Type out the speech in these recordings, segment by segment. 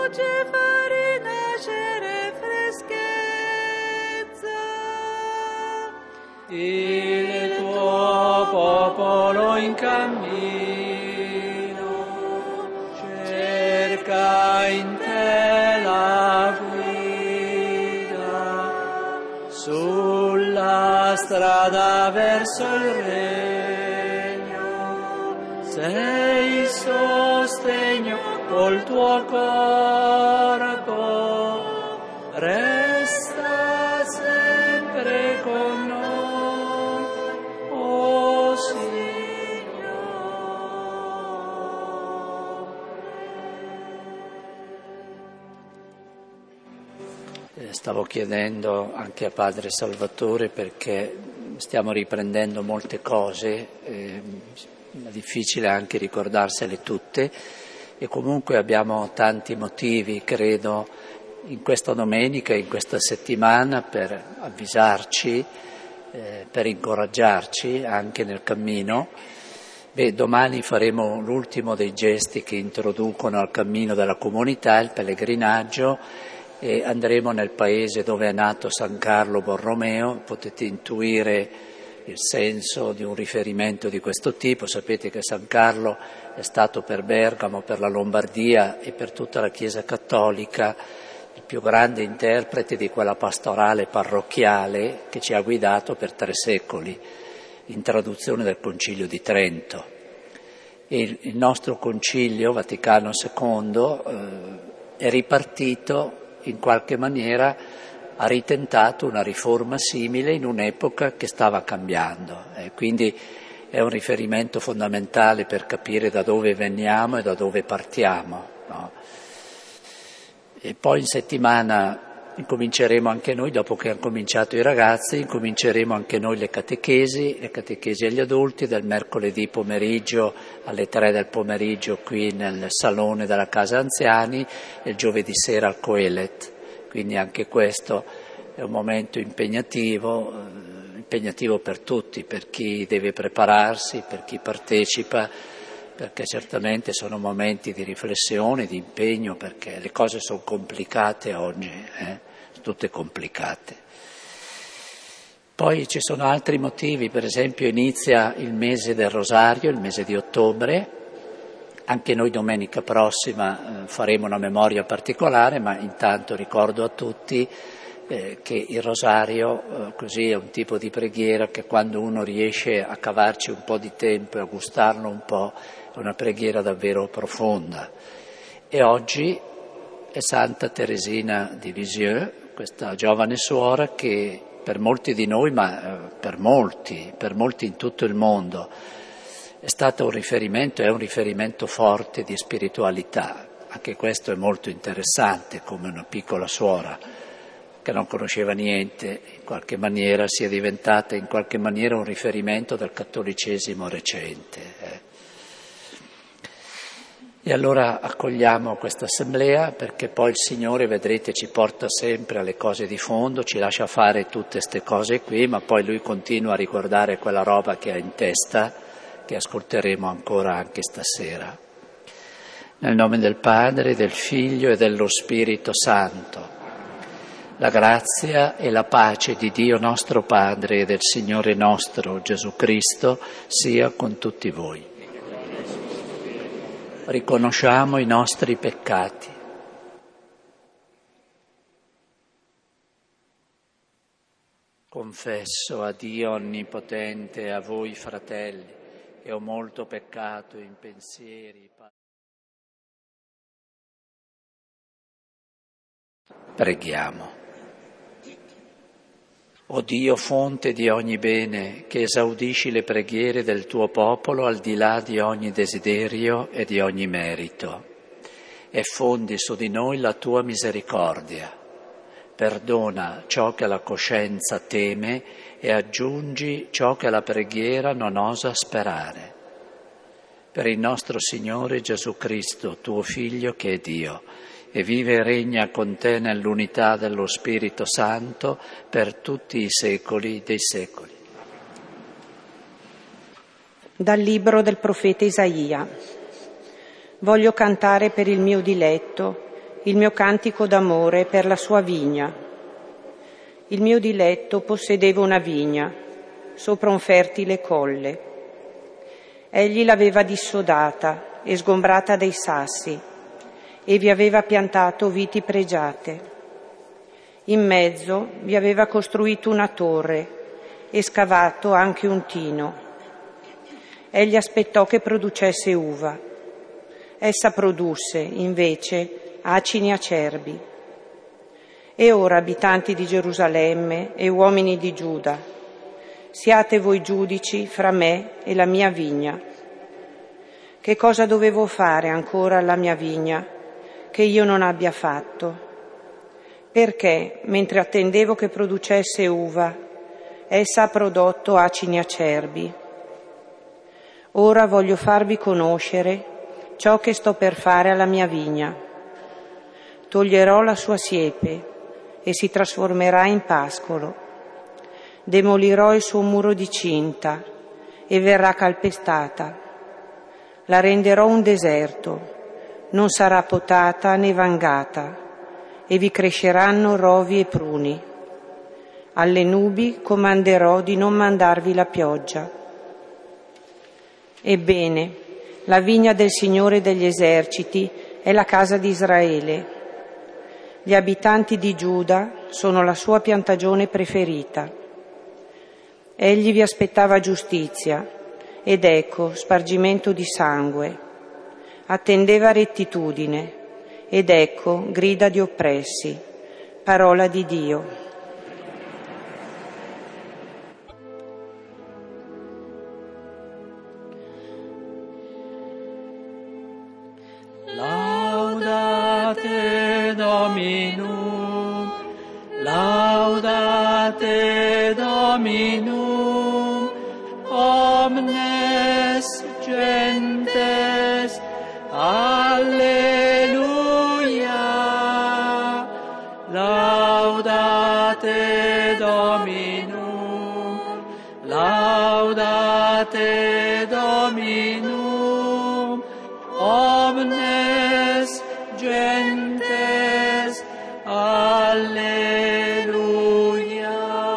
ci fa rinascere freschezza. Il tuo popolo in cammino cerca in te la guida sulla strada verso il regno. Sei il sostegno col tuo corpo, resta sempre con noi, o Signore. Stavo chiedendo anche a Padre Salvatore perché stiamo riprendendo molte cose, è difficile anche ricordarsele tutte, e comunque abbiamo tanti motivi, credo, in questa domenica, in questa settimana, per avvisarci, per incoraggiarci anche nel cammino. Domani faremo l'ultimo dei gesti che introducono al cammino della comunità, il pellegrinaggio, e andremo nel paese dove è nato San Carlo Borromeo. Potete intuire il senso di un riferimento di questo tipo. Sapete che San Carlo è stato per Bergamo, per la Lombardia e per tutta la Chiesa cattolica il più grande interprete di quella pastorale parrocchiale che ci ha guidato per 3 secoli, in traduzione del Concilio di Trento. E il nostro Concilio Vaticano II è ripartito in qualche maniera, ha ritentato una riforma simile in un'epoca che stava cambiando, quindi è un riferimento fondamentale per capire da dove veniamo e da dove partiamo, no? E poi in settimana incominceremo anche noi, dopo che hanno cominciato i ragazzi, incominceremo anche noi le catechesi agli adulti, del mercoledì pomeriggio alle 3 del pomeriggio qui nel salone della Casa Anziani e il giovedì sera al Coelet. Quindi anche questo è un momento impegnativo per tutti, per chi deve prepararsi, per chi partecipa, perché certamente sono momenti di riflessione, di impegno, perché le cose sono complicate oggi, tutte complicate. Poi ci sono altri motivi, per esempio inizia il mese del Rosario, il mese di ottobre. Anche noi domenica prossima faremo una memoria particolare, ma intanto ricordo a tutti che il Rosario così è un tipo di preghiera che quando uno riesce a cavarci un po' di tempo e a gustarlo un po', è una preghiera davvero profonda. E oggi è Santa Teresina di Lisieux, questa giovane suora che per molti di noi, ma per molti in tutto il mondo, è stato un riferimento forte di spiritualità. Anche questo è molto interessante, come una piccola suora che non conosceva niente, in qualche maniera sia diventata in qualche maniera un riferimento del cattolicesimo recente. E allora accogliamo questa assemblea, perché poi il Signore, vedrete, ci porta sempre alle cose di fondo, ci lascia fare tutte queste cose qui, ma poi Lui continua a ricordare quella roba che ha in testa, che ascolteremo ancora anche stasera. Nel nome del Padre, del Figlio e dello Spirito Santo, la grazia e la pace di Dio nostro Padre e del Signore nostro Gesù Cristo sia con tutti voi. Riconosciamo i nostri peccati. Confesso a Dio Onnipotente e a voi, fratelli, che ho molto peccato in pensieri. Preghiamo. O Dio, fonte di ogni bene, che esaudisci le preghiere del tuo popolo al di là di ogni desiderio e di ogni merito, e fondi su di noi la tua misericordia. Perdona ciò che la coscienza teme e aggiungi ciò che la preghiera non osa sperare. Per il nostro Signore Gesù Cristo, tuo Figlio che è Dio, e vive e regna con te nell'unità dello Spirito Santo per tutti i secoli dei secoli. Dal libro del profeta Isaia. Voglio cantare per il mio diletto, il mio cantico d'amore per la sua vigna. Il mio diletto possedeva una vigna sopra un fertile colle. Egli l'aveva dissodata e sgombrata dai sassi e vi aveva piantato viti pregiate. In mezzo vi aveva costruito una torre e scavato anche un tino. Egli aspettò che producesse uva. Essa produsse, invece, acini acerbi. E ora, abitanti di Gerusalemme e uomini di Giuda, siate voi giudici fra me e la mia vigna. Che cosa dovevo fare ancora alla mia vigna che io non abbia fatto? Perché, mentre attendevo che producesse uva, essa ha prodotto acini acerbi. Ora voglio farvi conoscere ciò che sto per fare alla mia vigna. Toglierò la sua siepe e si trasformerà in pascolo. Demolirò il suo muro di cinta e verrà calpestata. La renderò un deserto, non sarà potata né vangata, e vi cresceranno rovi e pruni. Alle nubi comanderò di non mandarvi la pioggia. Ebbene, la vigna del Signore degli eserciti è la casa di Israele. Gli abitanti di Giuda sono la sua piantagione preferita. Egli vi aspettava giustizia, ed ecco spargimento di sangue. Attendeva rettitudine, ed ecco grida di oppressi. Parola di Dio. Laudate Dominum, laudate Dominum, omnes gentes, alleluia. Laudate Dominum, laudate Dominum, omnes gentes, alleluia.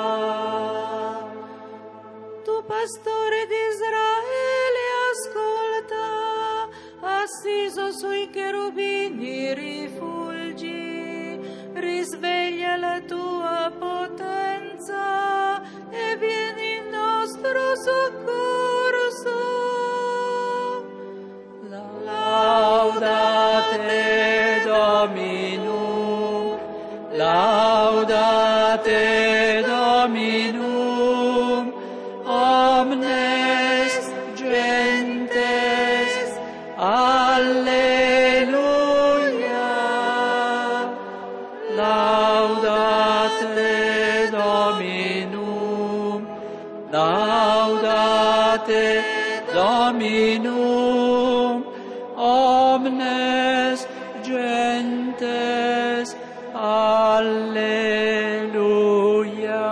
Tu pastore di Israele, ascolta, assiso sui cherubini rifulgi, risveglia la tua potenza e vieni in nostro soccorso. Laudate Dominum, laudate Dominum, omnes gentes, alleluia. Laudate Dominum, laudate Dominum, omnes gentes, alleluia.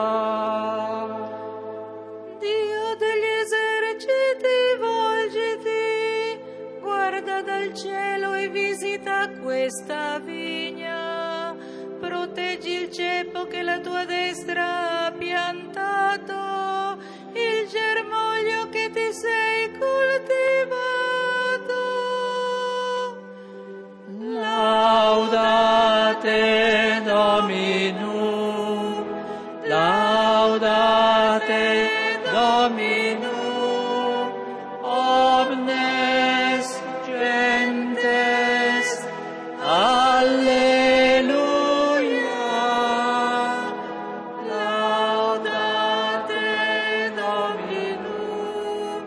Dio degli eserciti, volgiti, guarda dal cielo e visita questa vigna, proteggi il ceppo che la tua destra ha piantato, il germoglio che ti sei coltivato. Laudate Dominum, laudate Dominum, omnes gentes, alleluia. Laudate Dominum,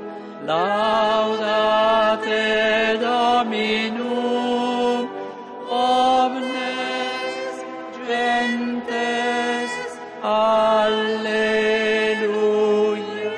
laudate Dominum, omnes gentes, alleluia.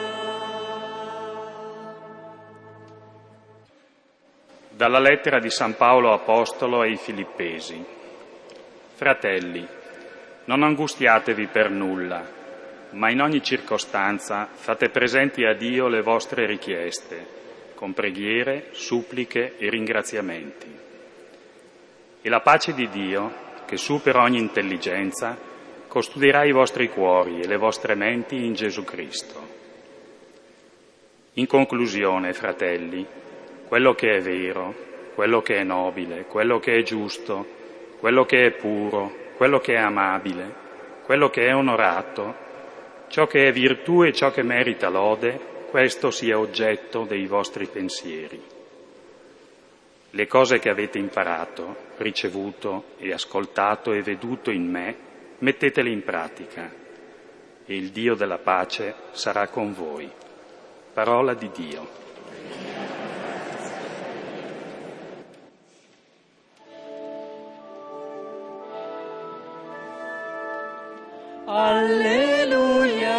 Dalla lettera di San Paolo Apostolo ai Filippesi. Fratelli, non angustiatevi per nulla, ma in ogni circostanza fate presenti a Dio le vostre richieste, con preghiere, suppliche e ringraziamenti. E la pace di Dio, che supera ogni intelligenza, custodirà i vostri cuori e le vostre menti in Gesù Cristo. In conclusione, fratelli, quello che è vero, quello che è nobile, quello che è giusto, quello che è puro, quello che è amabile, quello che è onorato, ciò che è virtù e ciò che merita lode, questo sia oggetto dei vostri pensieri. Le cose che avete imparato, ricevuto e ascoltato e veduto in me, mettetele in pratica e il Dio della pace sarà con voi. Parola di Dio. Alleluia,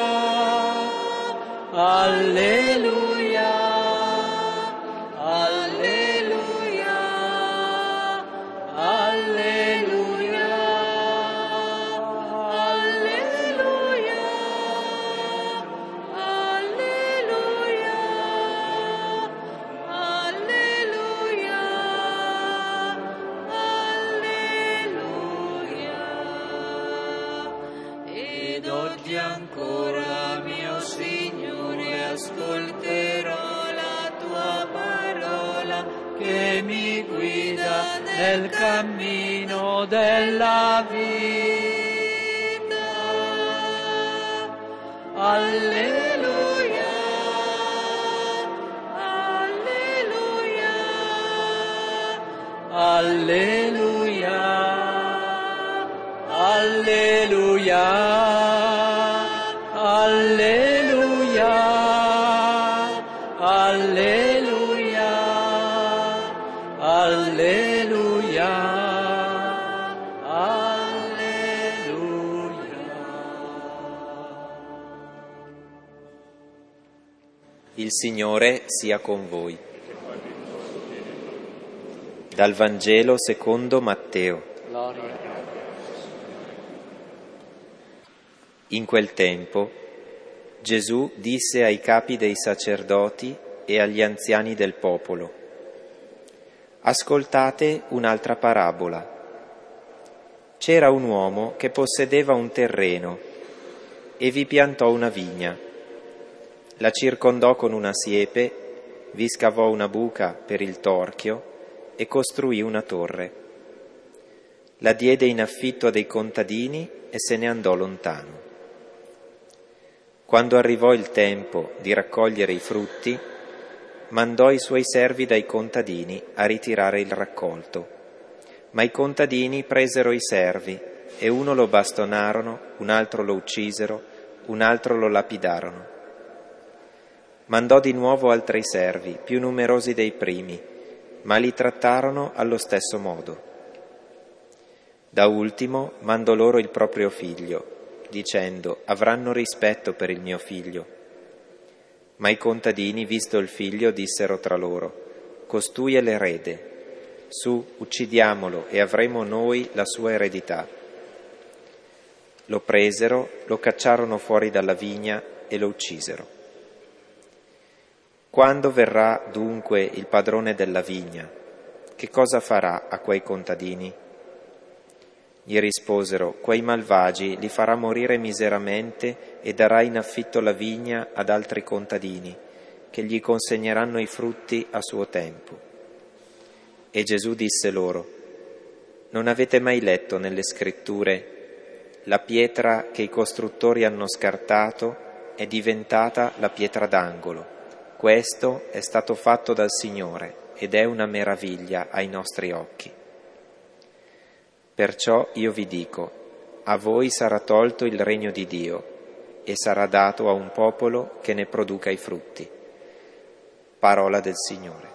alleluia, alleluia, alleluia, alleluia, alleluia, alleluia, alleluia. Ed oggi ancora, mio Signore, ascolterò la tua parola che mi guida nel cammino della vita. Alleluia, alleluia, alleluia, alleluia, alleluia, alleluia, alleluia, alleluia. Il Signore sia con voi. Dal Vangelo secondo Matteo. Gloria. In quel tempo Gesù disse ai capi dei sacerdoti e agli anziani del popolo: ascoltate un'altra parabola. C'era un uomo che possedeva un terreno e vi piantò una vigna. La circondò con una siepe, vi scavò una buca per il torchio e costruì una torre. La diede in affitto a dei contadini e se ne andò lontano. Quando arrivò il tempo di raccogliere i frutti, mandò i suoi servi dai contadini a ritirare il raccolto. Ma i contadini presero i servi e uno lo bastonarono, un altro lo uccisero, un altro lo lapidarono. Mandò di nuovo altri servi, più numerosi dei primi, ma li trattarono allo stesso modo. Da ultimo mandò loro il proprio figlio, dicendo: avranno rispetto per il mio figlio. Ma i contadini, visto il figlio, dissero tra loro: costui è l'erede, su, uccidiamolo e avremo noi la sua eredità. Lo presero, lo cacciarono fuori dalla vigna e lo uccisero. Quando verrà dunque il padrone della vigna, che cosa farà a quei contadini? Gli risposero: quei malvagi li farà morire miseramente e darà in affitto la vigna ad altri contadini, che gli consegneranno i frutti a suo tempo. E Gesù disse loro: non avete mai letto nelle scritture: la pietra che i costruttori hanno scartato è diventata la pietra d'angolo. Questo è stato fatto dal Signore ed è una meraviglia ai nostri occhi. Perciò io vi dico: a voi sarà tolto il regno di Dio e sarà dato a un popolo che ne produca i frutti. Parola del Signore.